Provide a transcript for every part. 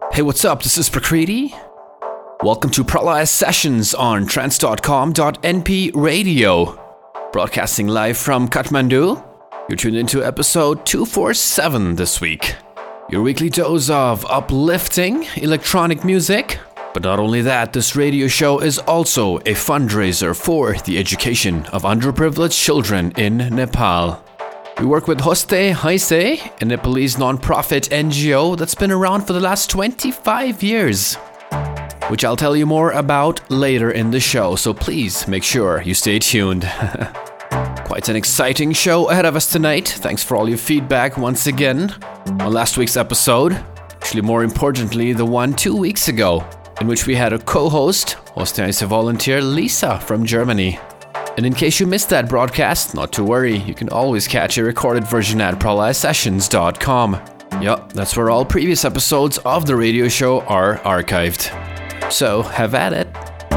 Hey, what's up? This is Prakriti. Welcome to Pralaya Sessions on trance.com.np radio. Broadcasting live from Kathmandu. You're tuned into episode 247 this week. Your weekly dose of uplifting electronic music. But not only that, this radio show is also a fundraiser for the education of underprivileged children in Nepal. We work with Hoste Haise, a Nepalese non-profit NGO that's been around for the last 25 years, which I'll tell you more about later in the show, so please make sure you stay tuned. Quite an exciting show ahead of us tonight. Thanks for all your feedback once again on last week's episode. Actually, more importantly, the one 2 weeks ago, in which we had a co-host, Hoste Haise volunteer Lisa from Germany. And in case you missed that broadcast, not to worry, you can always catch a recorded version at pralayasessions.com. Yup, that's where all previous episodes of the radio show are archived. So, have at it.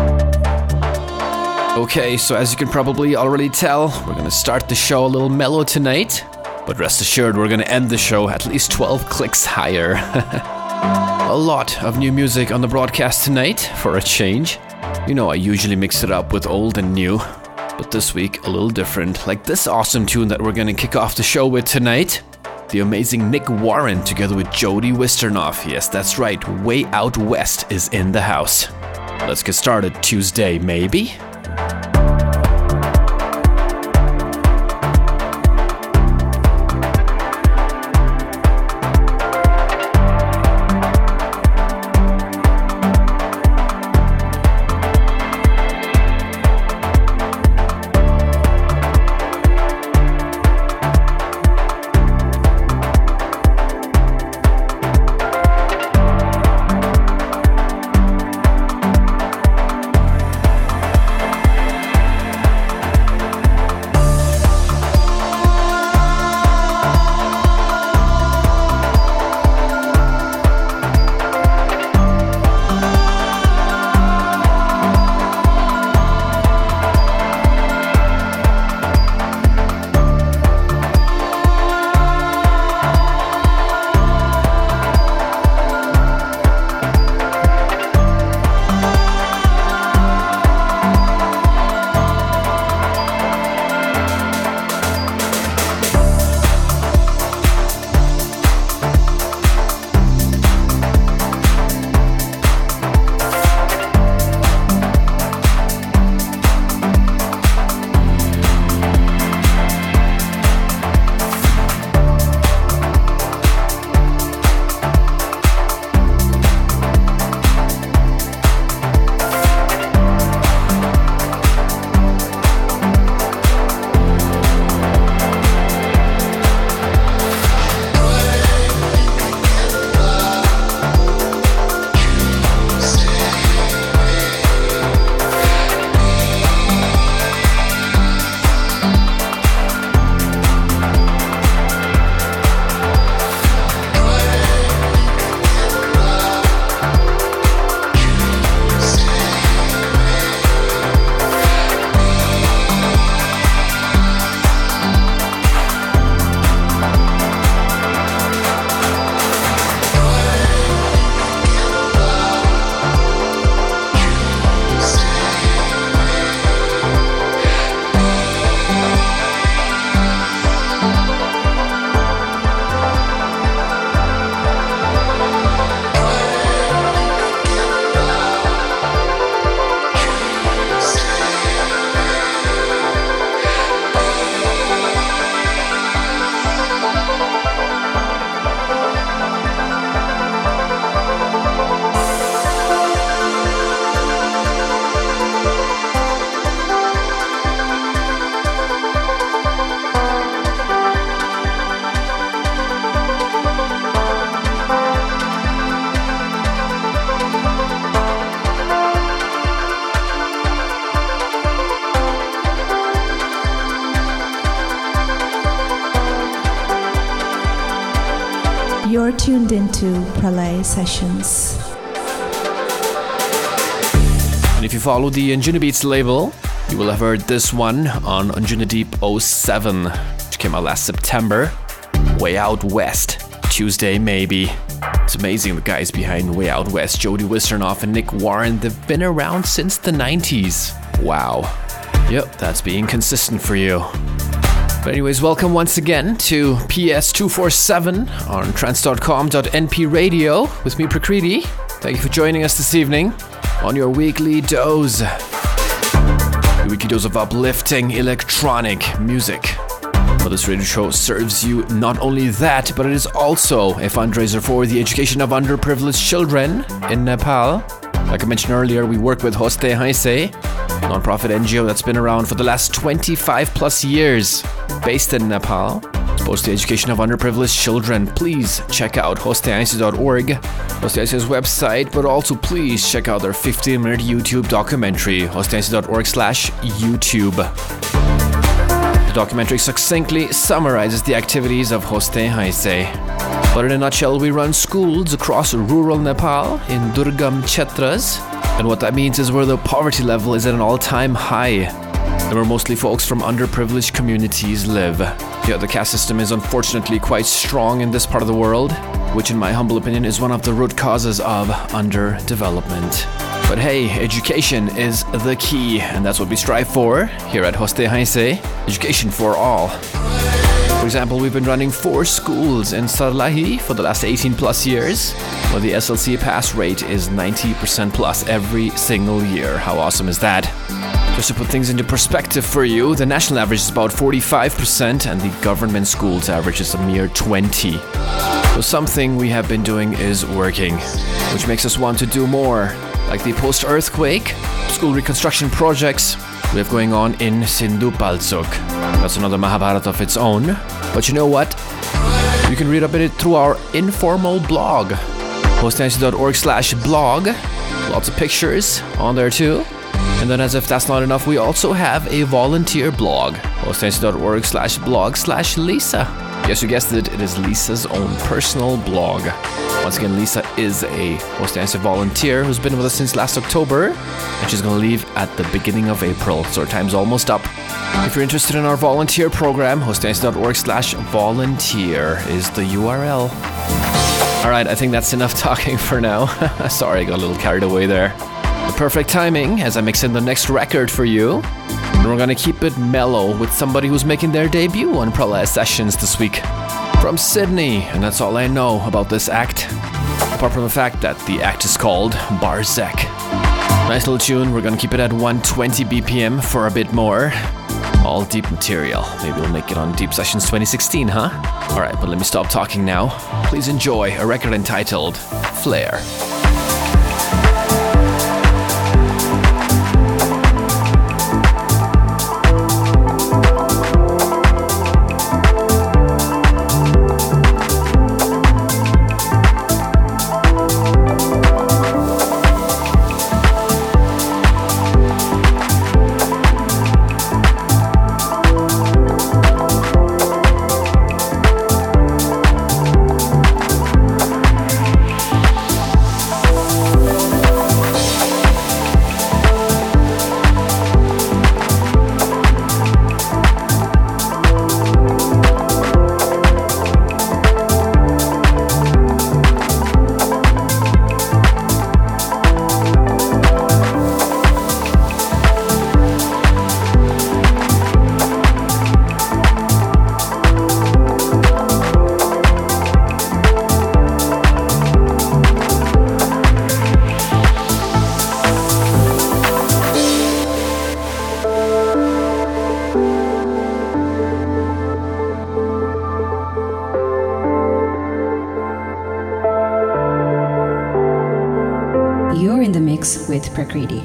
Okay, so as you can probably already tell, we're gonna start the show a little mellow tonight, but rest assured we're gonna end the show at least 12 clicks higher. A lot of new music on the broadcast tonight, for a change. You know I usually mix it up with old and new. But this week, a little different, like this awesome tune that we're gonna kick off the show with tonight. The amazing Nick Warren together with Jody Wisternoff. Yes, that's right, Way Out West is in the house. Let's get started. Tuesday, maybe? You're tuned into Pralaya Sessions. And if you follow the Anjuna Beats label, you will have heard this one on Anjuna Deep 07, which came out last September. Way Out West, Tuesday Maybe. It's amazing the guys behind Way Out West, Jody Wisternoff and Nick Warren, they've been around since the 90s. Wow. Yep, that's being consistent for you. But anyways, welcome once again to PS247 on trance.com.np radio with me, Prakriti. Thank you for joining us this evening on your weekly dose. Your weekly dose of uplifting electronic music. Well, this radio show serves you not only that, but it is also a fundraiser for the education of underprivileged children in Nepal. Like I mentioned earlier, we work with Hoste Haise, a non-profit NGO that's been around for the last 25 plus years, based in Nepal. Supposed to the education of underprivileged children. Please check out hostehaise.org, Hoste Haise's website, but also please check out their 15-minute YouTube documentary, hostehaise.org/YouTube. The documentary succinctly summarizes the activities of Hoste Haise. But in a nutshell, we run schools across rural Nepal in Durgam Kshetras, and what that means is where the poverty level is at an all-time high, and where mostly folks from underprivileged communities live. Yeah, the caste system is unfortunately quite strong in this part of the world, which in my humble opinion is one of the root causes of underdevelopment. But hey, education is the key, and that's what we strive for here at Hoste Haise, education for all. For example, we've been running 4 schools in Sarlahi for the last 18 plus years, where the SLC pass rate is 90% plus every single year. How awesome is that? Just to put things into perspective for you, the national average is about 45% and the government schools average is a mere 20%. So something we have been doing is working, which makes us want to do more, like the post-earthquake school reconstruction projects we have going on in Sindhu Palchok. That's another Mahabharata of its own. But you know what? You can read up in it through our informal blog, hostehaise.org/blog. Lots of pictures on there too. And then as if that's not enough, we also have a volunteer blog, hostehaise.org/blog/Lisa. Yes, you guessed it, it is Lisa's own personal blog. Once again, Lisa is a Hoste Haise volunteer who's been with us since last October, and she's going to leave at the beginning of April, so our time's almost up. If you're interested in our volunteer program, hostehaise.org/volunteer is the URL. Alright, I think that's enough talking for now. Sorry, I got a little carried away there. The perfect timing as I mix in the next record for you. And we're gonna keep it mellow with somebody who's making their debut on Pralaya Sessions this week. From Sydney, and that's all I know about this act. Apart from the fact that the act is called Barzek. Nice little tune, we're gonna keep it at 120 BPM for a bit more. All deep material. Maybe we'll make it on Deep Sessions 2016, huh? Alright, but let me stop talking now. Please enjoy a record entitled Flare. You're in the mix with Prakriti.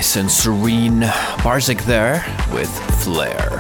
nice and serene. Barzik there with Flare.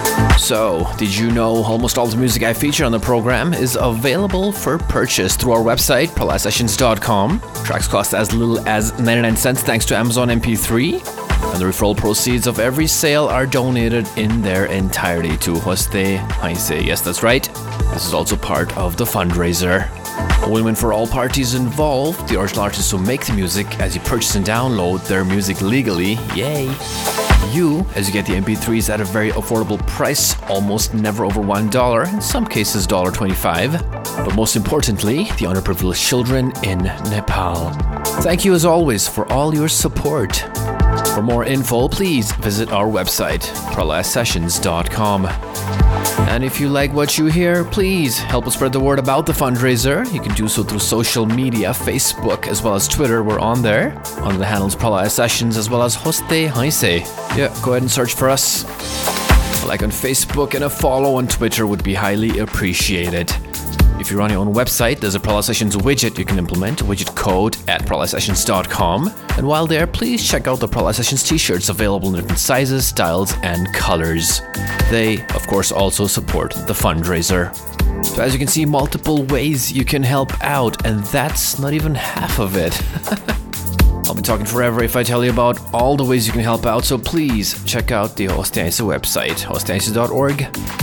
So, did you know almost all the music I feature on the program is available for purchase through our website, Pralaya.Sessions.com. Tracks cost as little as 99 cents thanks to Amazon MP3. And the referral proceeds of every sale are donated in their entirety to Hoste Haise. Yes, that's right. This is also part of the fundraiser. A win-win for all parties involved. The original artists who make the music as you purchase and download their music legally. Yay! You, as you get the MP3s at a very affordable price, almost never over $1, in some cases $1.25. But most importantly, the underprivileged children in Nepal. Thank you as always for all your support. For more info, please visit our website, Pralaya.Sessions.com. And if you like what you hear, please help us spread the word about the fundraiser. You can do so through social media, Facebook, as well as Twitter. We're on there, under the handles Pralaya Sessions, as well as Hoste Haise. Yeah, go ahead and search for us. A like on Facebook and a follow on Twitter would be highly appreciated. If you're on your own website, there's a Pralaya Sessions widget you can implement, widget code at PralayaSessions.com. And while there, please check out the Pralaya Sessions t-shirts available in different sizes, styles, and colors. They, of course, also support the fundraiser. So as you can see, multiple ways you can help out, and that's not even half of it. I'll be talking forever if I tell you about all the ways you can help out, so please check out the Hoste Haise website, hostehaise.org.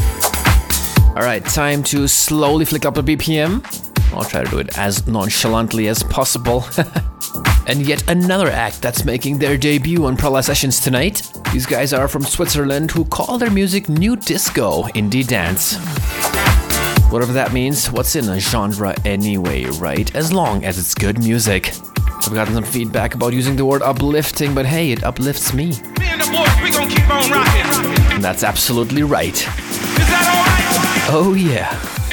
Alright, time to slowly flick up the BPM. I'll try to do it as nonchalantly as possible. And yet another act that's making their debut on Pralaya Sessions tonight. These guys are from Switzerland who call their music new disco, indie dance. Whatever that means, what's in a genre anyway, right? As long as it's good music. I've gotten some feedback about using the word uplifting, but hey, it uplifts me. Me and the boys, we gon' keep on rocking. And that's absolutely right. Is that alright? Oh yeah.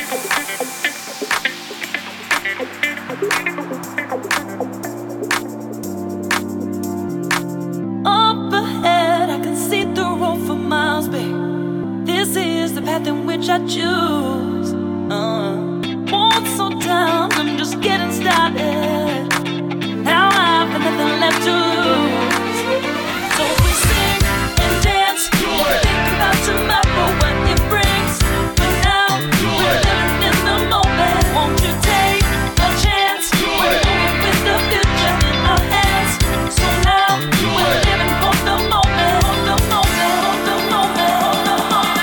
Up ahead, I can see the road for miles, babe. This is the path in which I choose. Won't slow down, I'm just getting started. Now I've got nothing left to lose. So we sing and dance, think about tomorrow, what it brings. But now we're living in the moment. Won't you take a chance? We're moving with the future in our hands. So now we're living for the moment, for the moment, for the moment, for the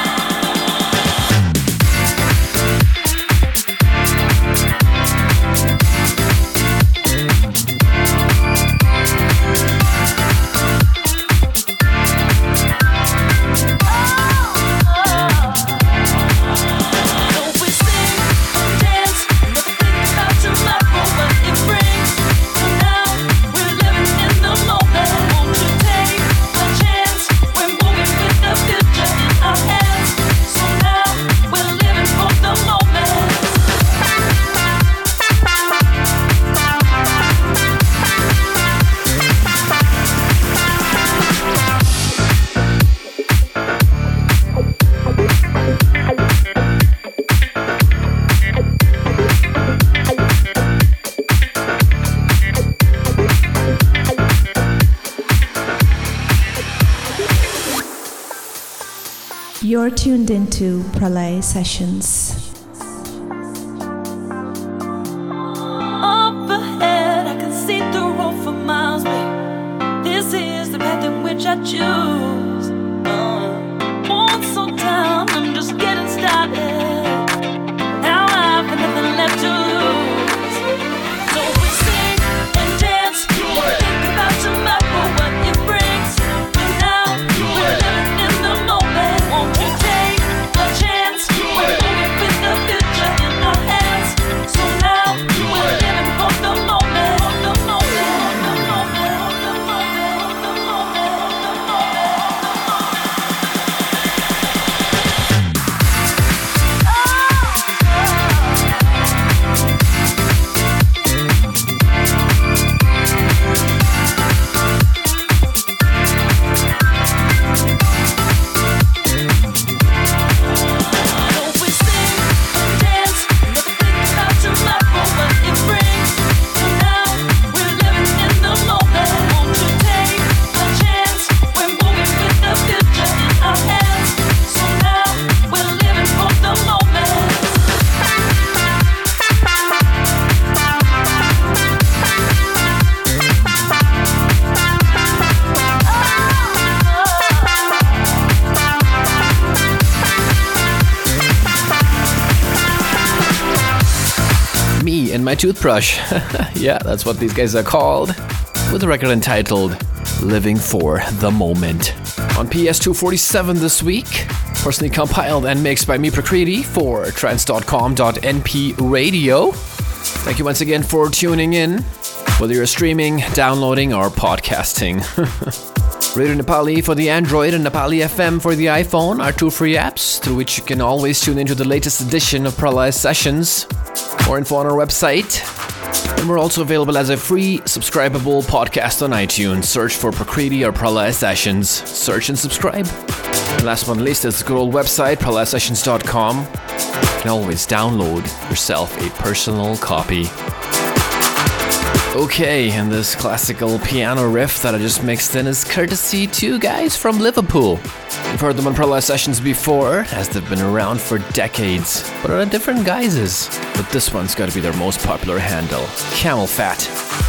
You're tuned into Pralaya Sessions. Up ahead, I can see the road for miles, babe. This is the path in which I choose. Won't slow down, I'm just getting started. Now I've got nothing left to lose. So we sing and dance, think about tomorrow, what it brings. But now we're living in the moment. Won't you take a chance? We're moving with the Me and My Toothbrush. Yeah, that's what these guys are called. With a record entitled Living for the Moment. On PS247 this week, personally compiled and mixed by me, Prakriti, for trance.com.np radio. Thank you once again for tuning in, whether you're streaming, downloading, or podcasting. Radio Nepali for the Android and Nepali FM for the iPhone are two free apps through which you can always tune into the latest edition of Pralaya Sessions. More info on our website. And we're also available as a free subscribable podcast on iTunes. Search for Prakriti or Pralaya Sessions. Search and subscribe. And last but not least, it's the good old website, pralayasessions.com. You can always download yourself a personal copy. Okay, and this classical piano riff that I just mixed in is courtesy to guys from Liverpool. You've heard them on Pralaya Sessions before, as they've been around for decades, but under different guises. But this one's got to be their most popular handle, Camel Fat.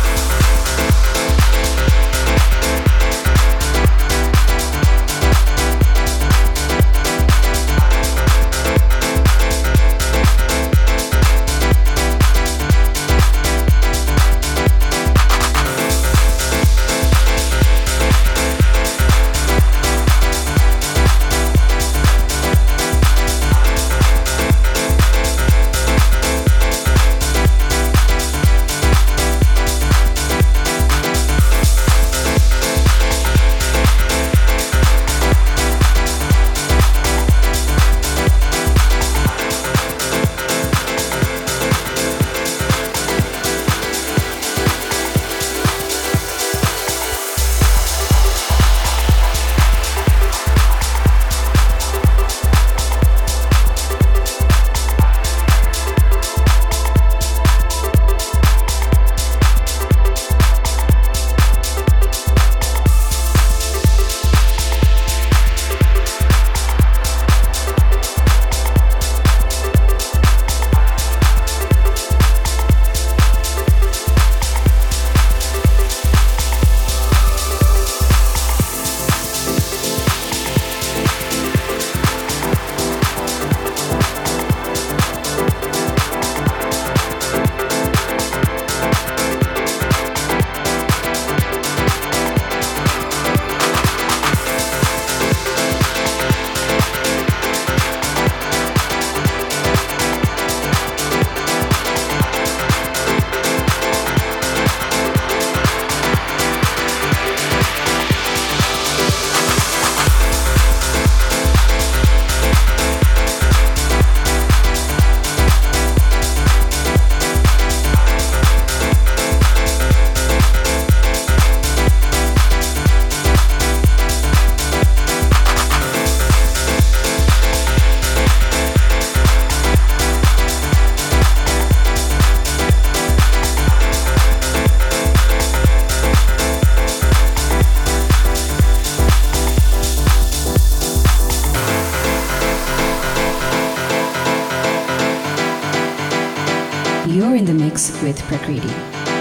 You're in the mix with Prakriti.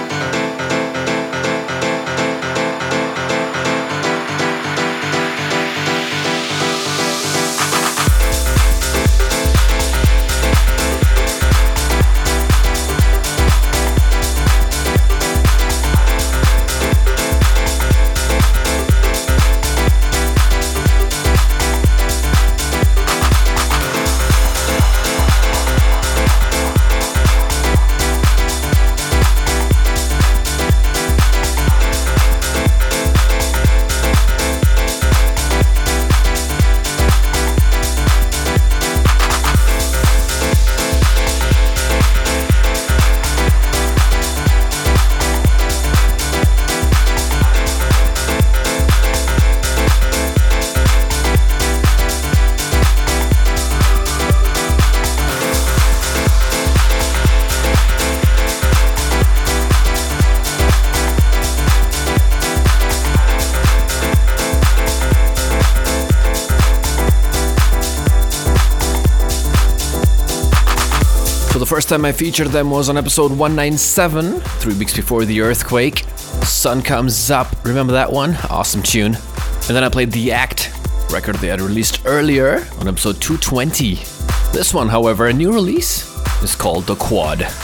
The first time I featured them was on episode 197, 3 weeks before the earthquake. Sun Comes Up, remember that one? Awesome tune. And then I played The Act, record they had released earlier on episode 220. This one, however, a new release, is called The Quad.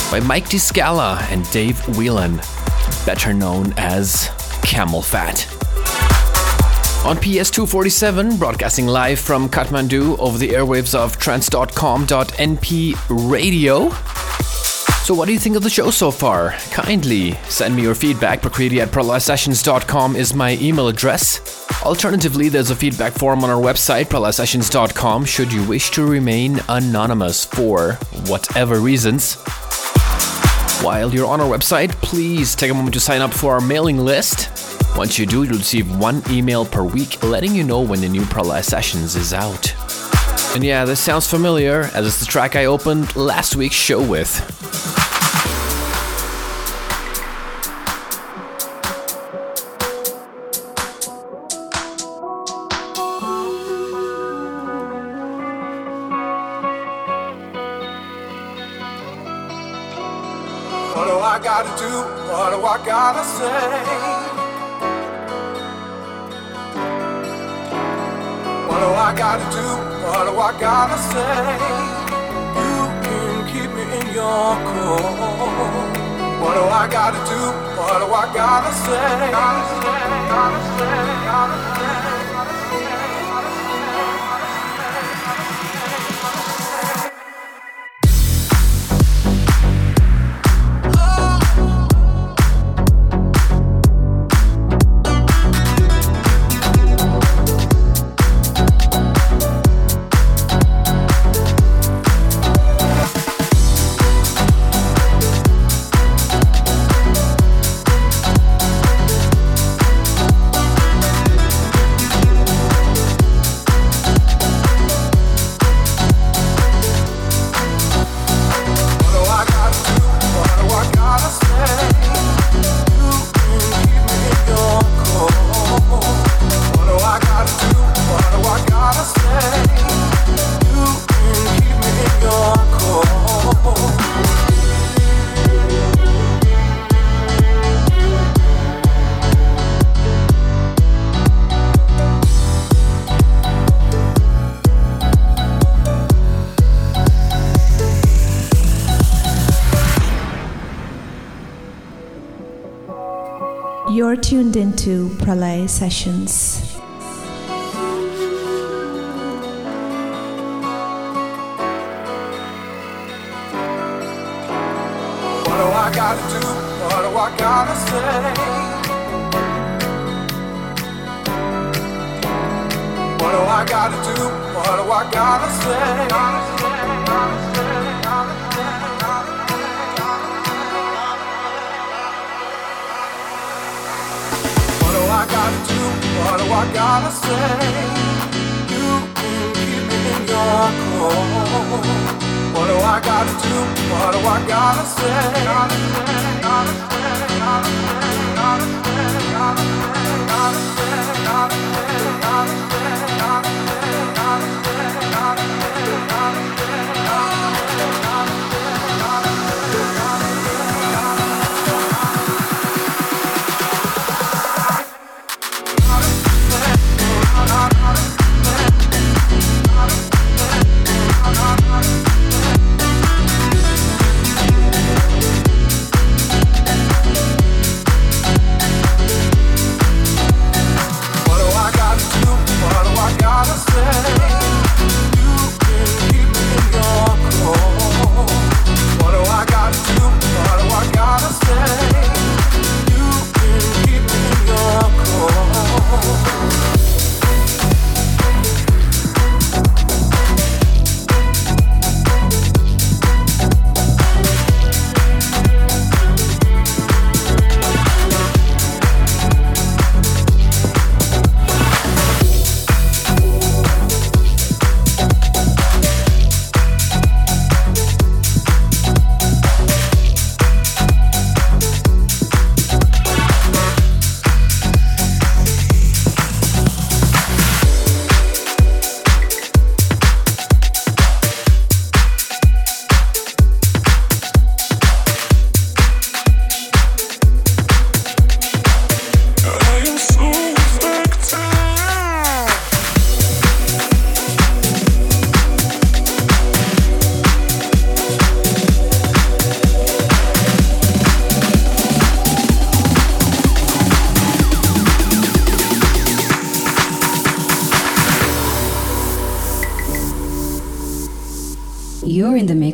by Mike DeScala and Dave Whelan, better known as Camel Fat. On PS247, broadcasting live from Kathmandu over the airwaves of trance.com.np radio. So what do you think of the show so far? Kindly send me your feedback. Prakriti@pralaya-sessions.com is my email address. Alternatively, there's a feedback form on our website, pralaya-sessions.com, should you wish to remain anonymous for whatever reasons. While you're on our website, please take a moment to sign up for our mailing list. Once you do, you'll receive one email per week letting you know when the new Pralaya Sessions is out. And yeah, this sounds familiar, as it's the track I opened last week's show with. What do I gotta do? What do I gotta say? What do I gotta do? What do I gotta say? You can keep me in your core. What do I gotta do? What do I gotta say? Gotta say. You're tuned into Pralaya Sessions. What do I gotta do? What do I gotta say? What do I gotta do? What do I gotta say? What do I gotta do? What do I gotta say? You can keep me in your core. What do I gotta do? What do I gotta say? Gotta say, gotta say, gotta say, gotta say, gotta say, gotta say, gotta say, gotta say, gotta say, gotta say, gotta say, gotta say. What do I gotta do?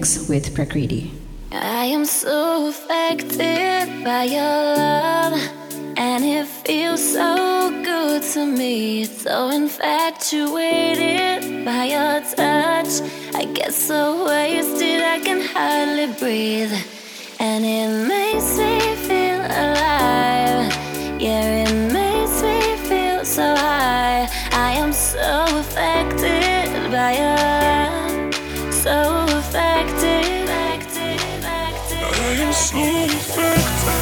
mix with Prakriti. I am so affected by your love, and it feels so good to me. So infatuated by your touch, I get so wasted I can hardly breathe. And it makes me feel alive. Yeah, it makes me feel so high. I am so affected by your love, so affected. I am so affected.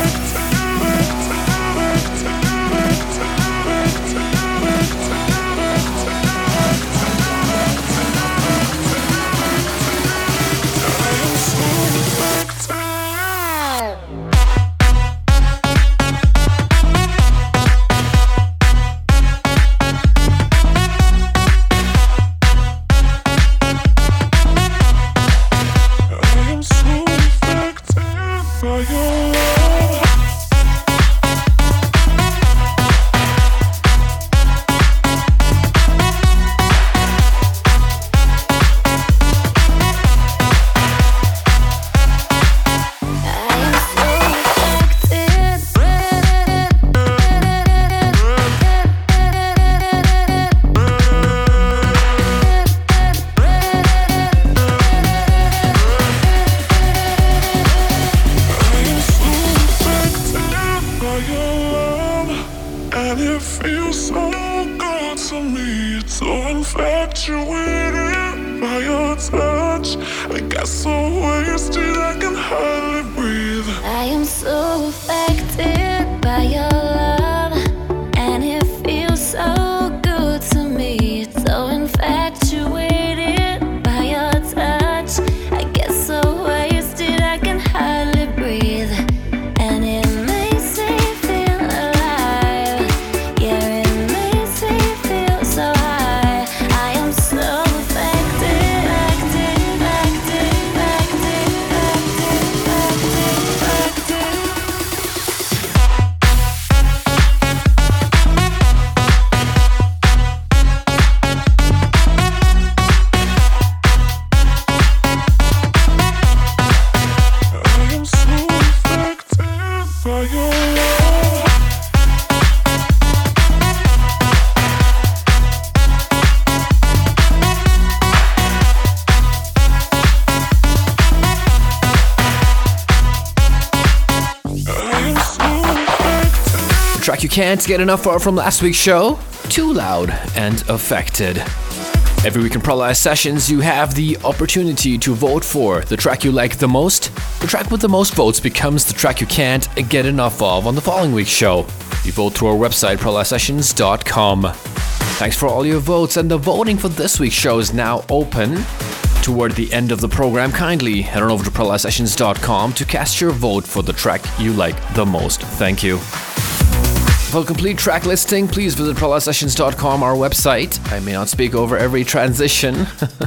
Track you can't get enough of from last week's show, Too Loud and Affected. Every week in Prolize Sessions, you have the opportunity to vote for the track you like the most. The track with the most votes becomes the track you can't get enough of on the following week's show. You vote through our website, prolizesessions.com. Thanks for all your votes, and the voting for this week's show is now open. Toward the end of the program, kindly head on over to prolizesessions.com to cast your vote for the track you like the most. Thank you. For a complete track listing, please visit prolizesessions.com, our website. I may not speak over every transition.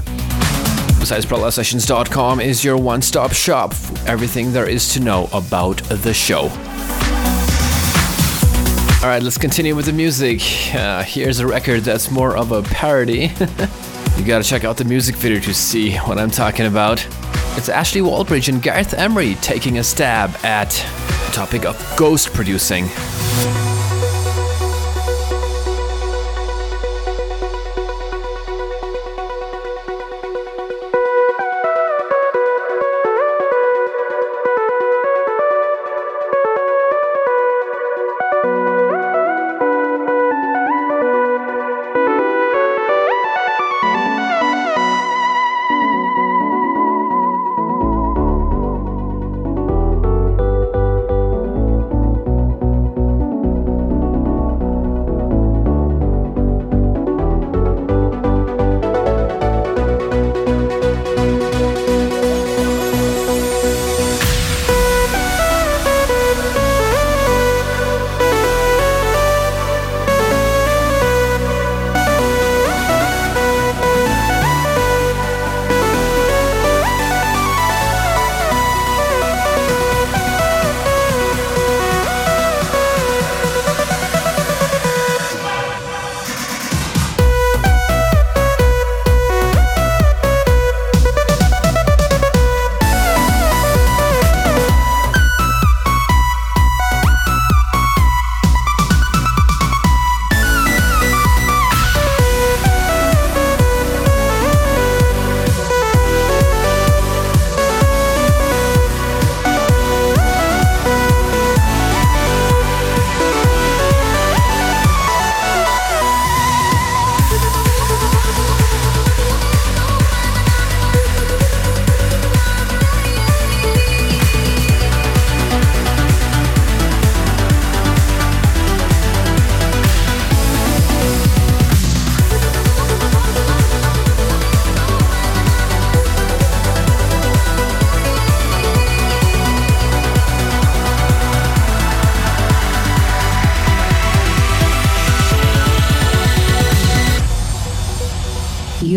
Besides, prolizesessions.com is your one-stop shop for everything there is to know about the show. Alright, let's continue with the music. Here's a record that's more of a parody. You gotta check out the music video to see what I'm talking about. It's Ashley Wallbridge and Gareth Emery taking a stab at the topic of ghost producing.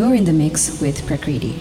You're in the mix with Prakriti.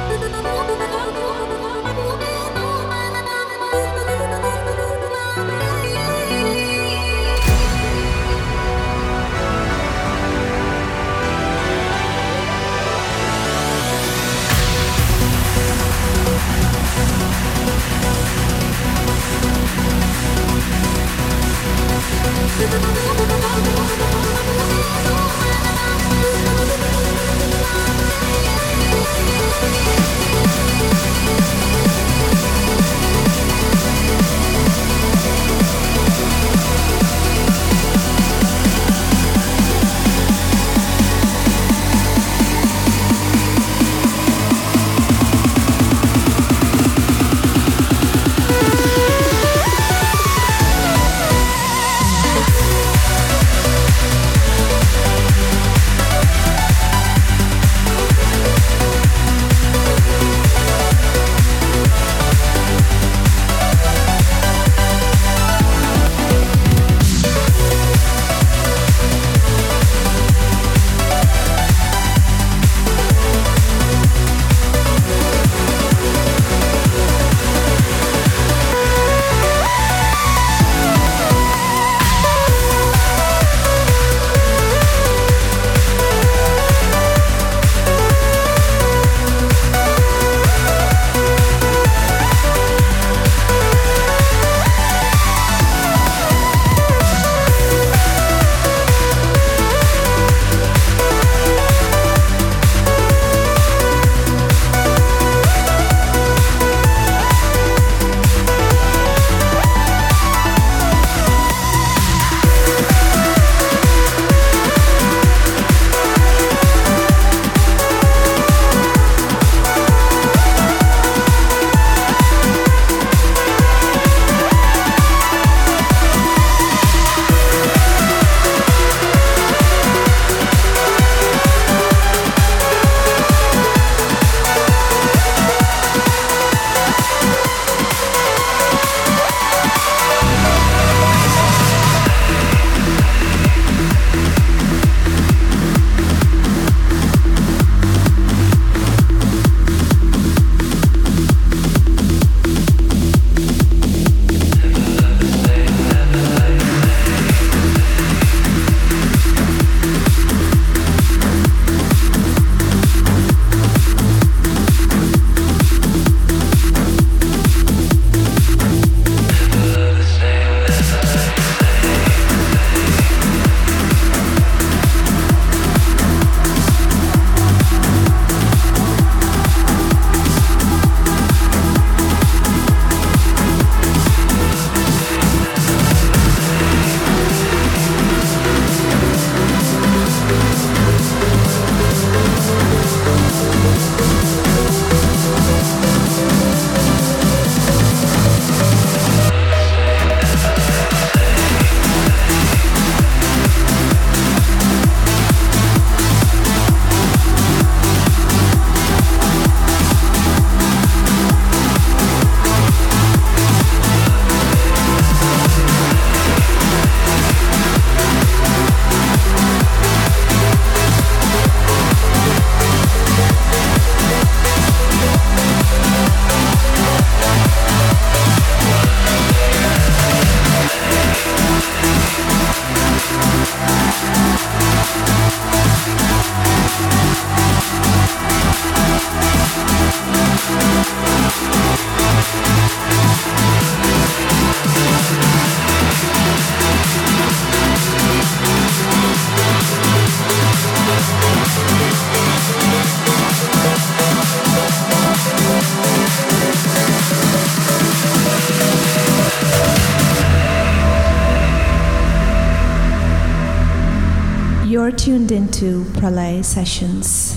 You're tuned into Pralay Sessions.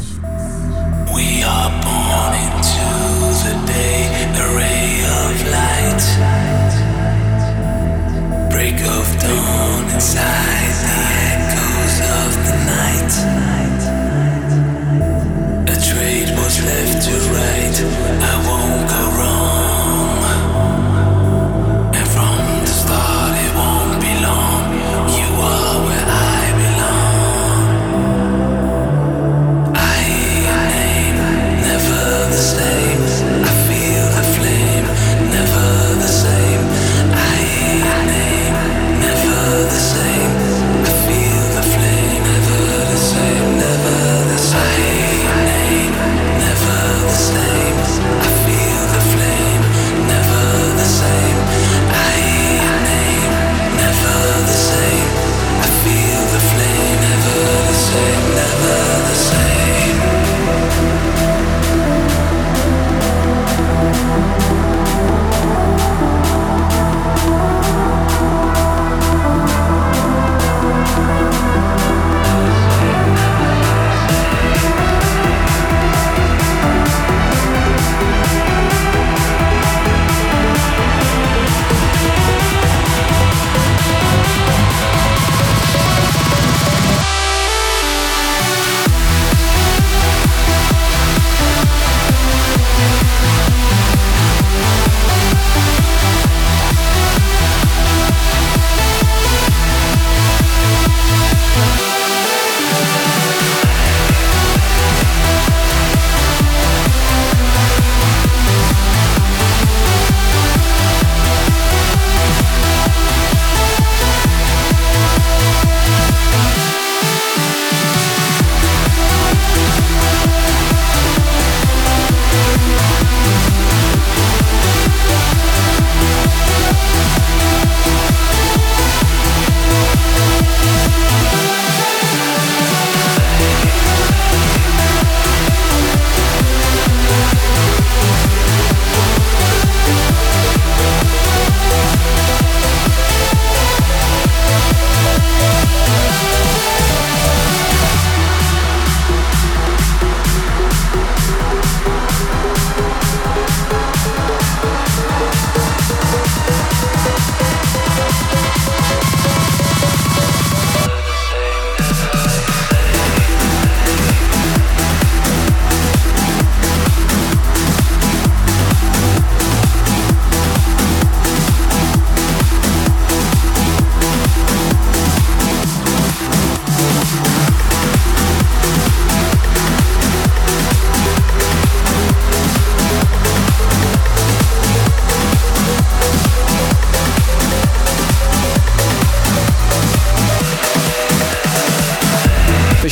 We are born into the day, a ray of light, break of dawn inside the echoes of the night. A trade was left to right, I won't go wrong, and from the start it won't be long. You are where I belong. I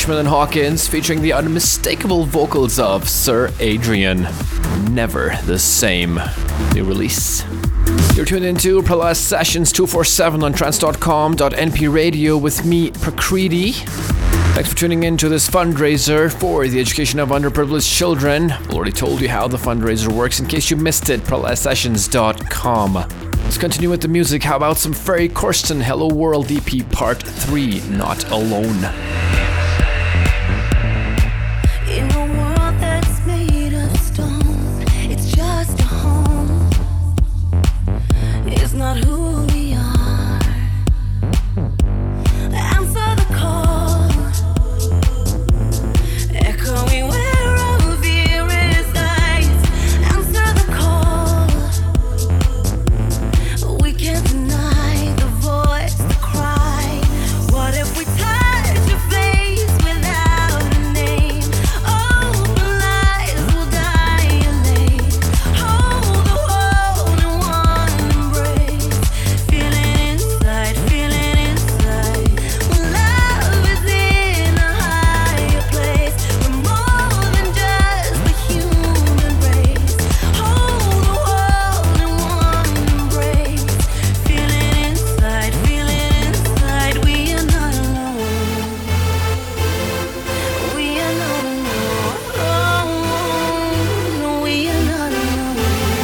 Bushman and Hawkins, featuring the unmistakable vocals of Sir Adrian. Never the Same. New release. You're tuned into Pralaya Sessions 247 on trance.com.np radio with me, Prakriti. Thanks for tuning in to this fundraiser for the education of underprivileged children. Already told you how the fundraiser works in case you missed it, pralayasessions.com. Let's continue with the music. How about some Ferry Corsten, Hello World EP Part 3, Not Alone. In a world that's made of stone, it's just a home. It's not who we are. Answer the call, echoing where our fear resides. Answer the call. We can't deny the voice, the cry. What if we touch your face without a name? Open lies will dilate. Hold the world in one embrace. Feeling inside, feeling inside. When love is in a higher place, we're more than just the human race. Hold the world in one embrace. Feeling inside, we are not alone. We are not alone. We are not alone.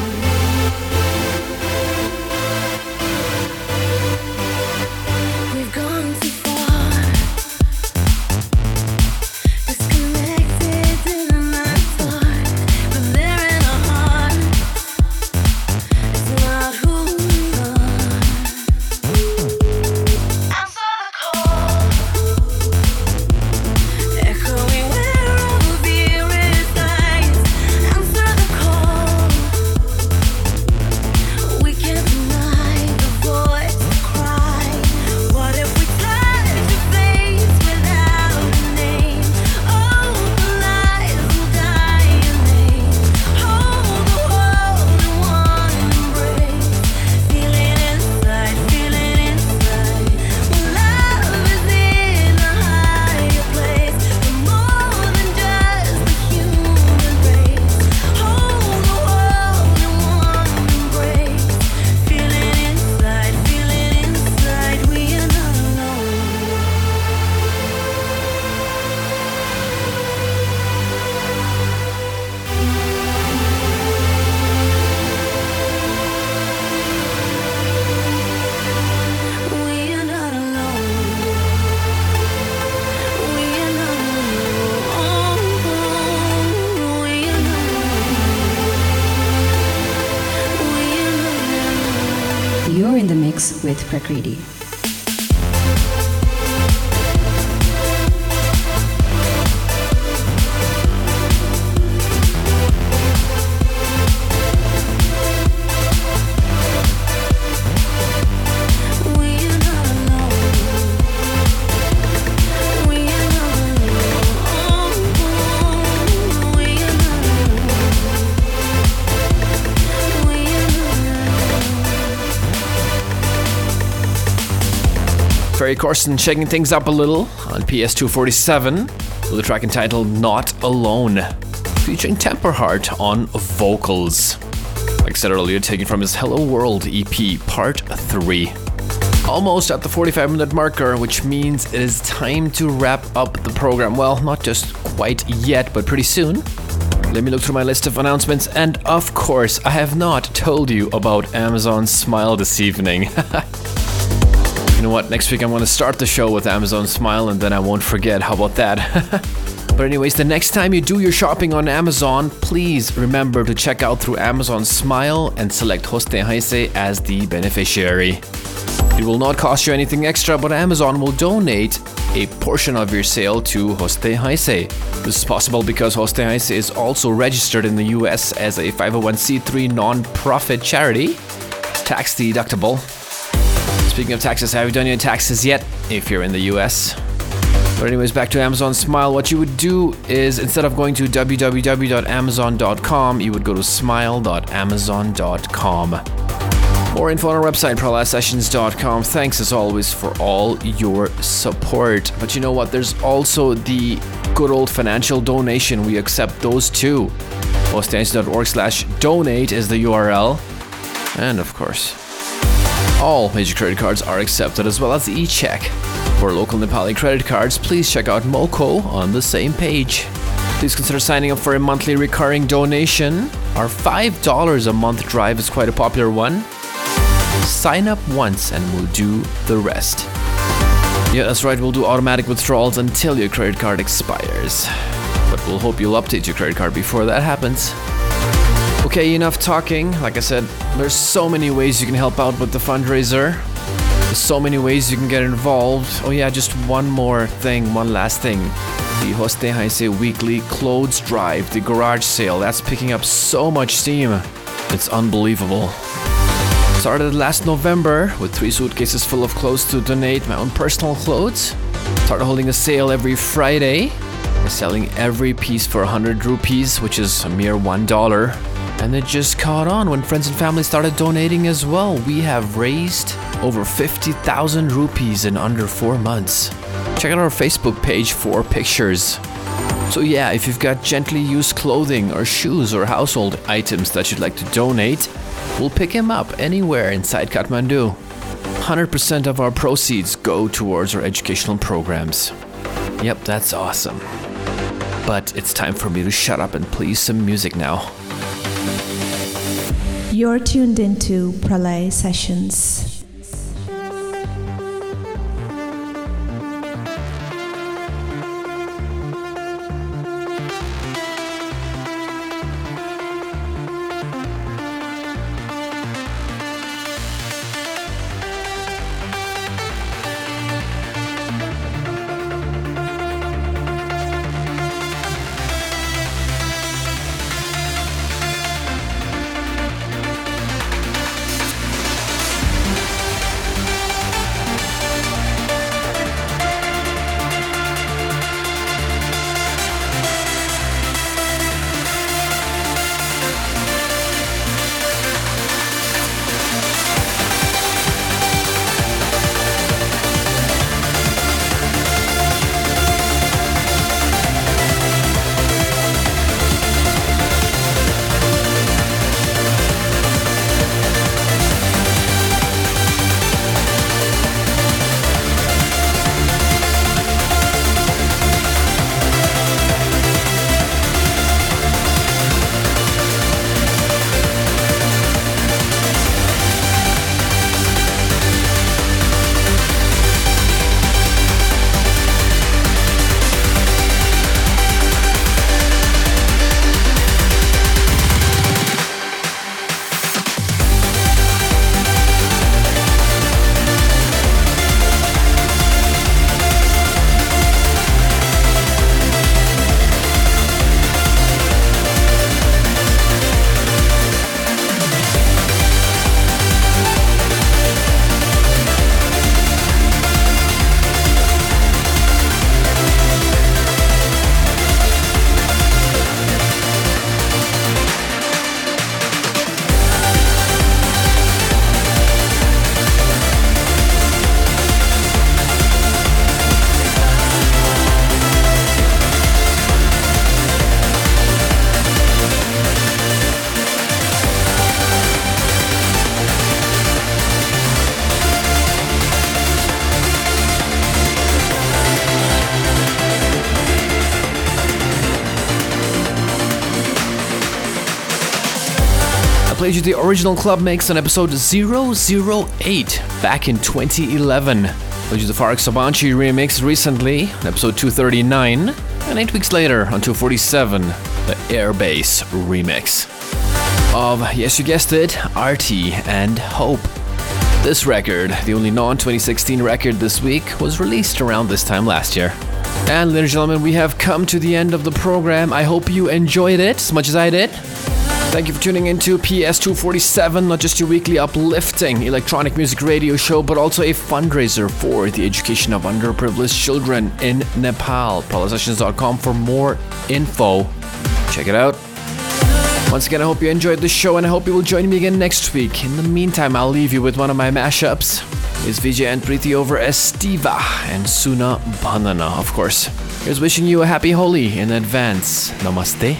We've gone too far, disconnected in the dark, but there in our heart, it's not who we are. Answer the call, echoing where our fear resides. Answer the call. We can't deny the voice, the cry. What if we touch your face without a name? Open lies will dilate. Hold the world in one embrace. Feeling inside, feeling inside. When love is in a higher place, we're more than just the human race. Hold the world in one embrace. Feeling inside, we are not alone. We are not alone. We are not alone. We are not alone. You're in the mix with Prakriti. We are not alone. We are not alone. We are not alone. We are not Ferry Corsten shaking things up a little on PS247 with a track entitled Not Alone, featuring Temperheart on vocals. Like I said earlier, taken from his Hello World EP Part 3. Almost at the 45-minute marker, which means it is time to wrap up the program. Well, not just quite yet, but pretty soon. Let me look through my list of announcements, and of course, I have not told you about Amazon Smile this evening. You know what, next week I'm going to start the show with Amazon Smile and then I won't forget. How about that? But anyways, the next time you do your shopping on Amazon, please remember to check out through Amazon Smile and select Hoste Heise as the beneficiary. It will not cost you anything extra, but Amazon will donate a portion of your sale to Hoste Heise. This is possible because Hoste Heise is also registered in the US as a 501c3 non-profit charity, tax deductible. Speaking of taxes, have you done your taxes yet if you're in the US? But anyways, back to Amazon Smile. What you would do is, instead of going to www.amazon.com, you would go to smile.amazon.com. More info on our website, prollasessions.com. Thanks as always for all your support. But you know what? There's also the good old financial donation. We accept those too. hostdance.org/donate is the URL. And of course, all major credit cards are accepted, as well as the e-check. For local Nepali credit cards, please check out MoCo on the same page. Please consider signing up for a monthly recurring donation. Our $5 a month drive is quite a popular one. Sign up once and we'll do the rest. Yeah, that's right, we'll do automatic withdrawals until your credit card expires. But we'll hope you'll update your credit card before that happens. Okay, enough talking. Like I said, there's so many ways you can help out with the fundraiser. There's so many ways you can get involved. Oh yeah, just one last thing. The Hoste Heise weekly clothes drive, the garage sale, that's picking up so much steam. It's unbelievable. Started last November with 3 suitcases full of clothes to donate, my own personal clothes. Started holding a sale every Friday. We're selling every piece for 100 rupees, which is a mere $1. And it just caught on when friends and family started donating as well. We have raised over 50,000 rupees in under 4 months. Check out our Facebook page for pictures. So yeah, if you've got gently used clothing or shoes or household items that you'd like to donate, we'll pick them up anywhere inside Kathmandu. 100% of our proceeds go towards our educational programs. Yep, that's awesome. But it's time for me to shut up and play some music now. You're tuned into Pralay Sessions. Played you the original club mix on episode 008 back in 2011. Played you the Farak Sabanchi remix recently on episode 239. And 8 weeks later on 247, the Airbase remix of, yes you guessed it, Artie and Hope. This record, the only non-2016 record this week, was released around this time last year. And ladies and gentlemen, we have come to the end of the program. I hope you enjoyed it as much as I did. Thank you for tuning into PS247, not just your weekly uplifting electronic music radio show, but also a fundraiser for the education of underprivileged children in Nepal. prollasessions.com for more info. Check it out. Once again, I hope you enjoyed the show and I hope you will join me again next week. In the meantime, I'll leave you with one of my mashups. It's Vijay and Preeti over Estiva and Suna Banana, of course. Here's wishing you a happy Holi in advance. Namaste.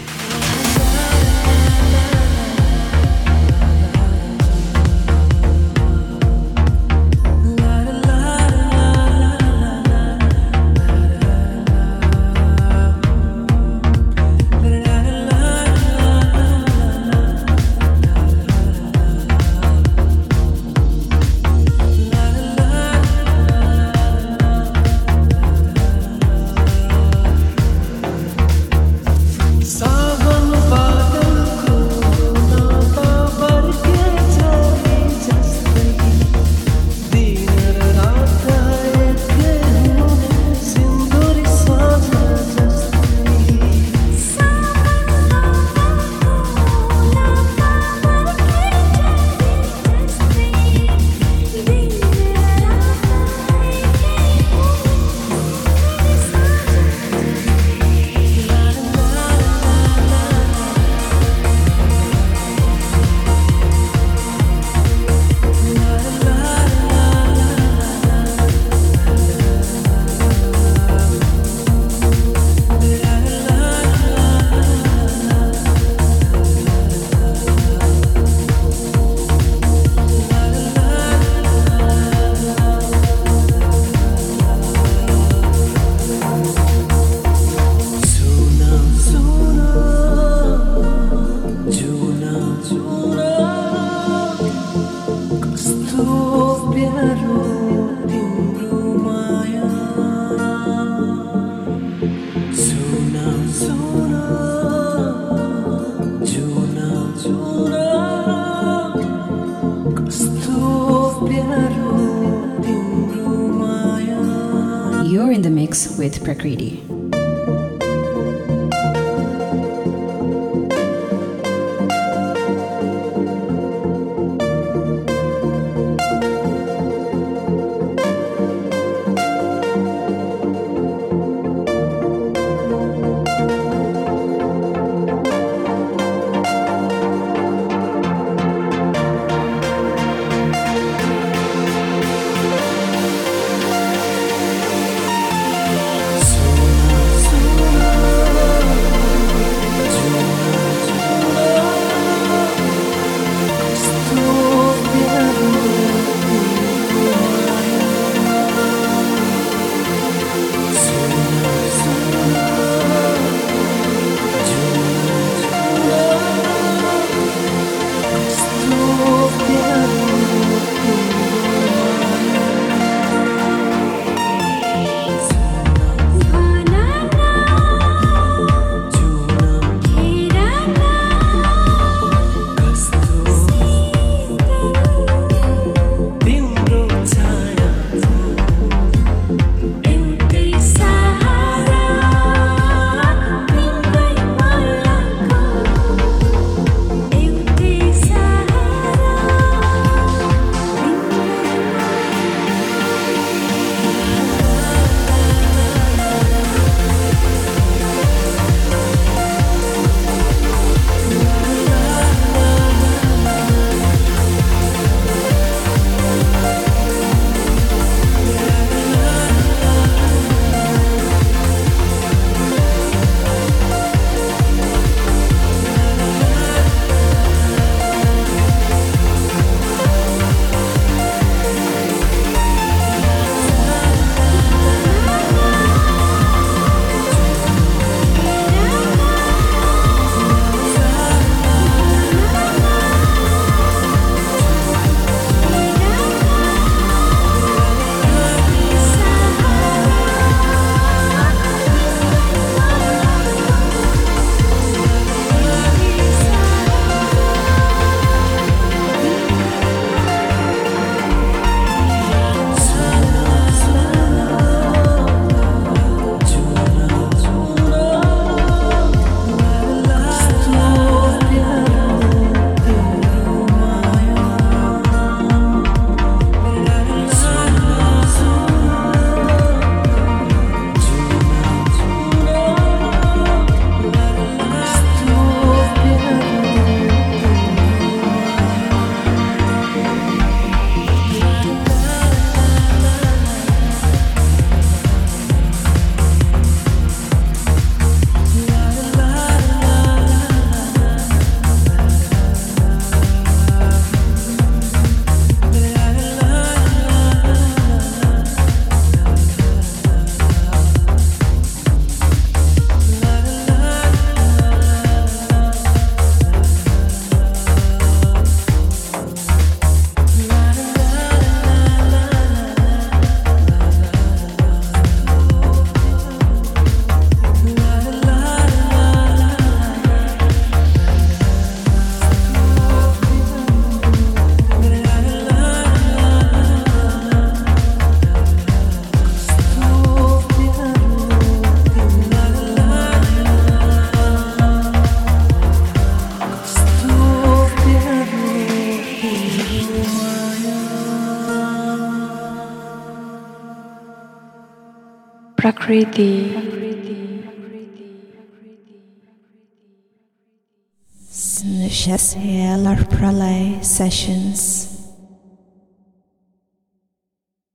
You're in the mix with Prakriti. Suna Prakriti. Snushes Pralay Sessions.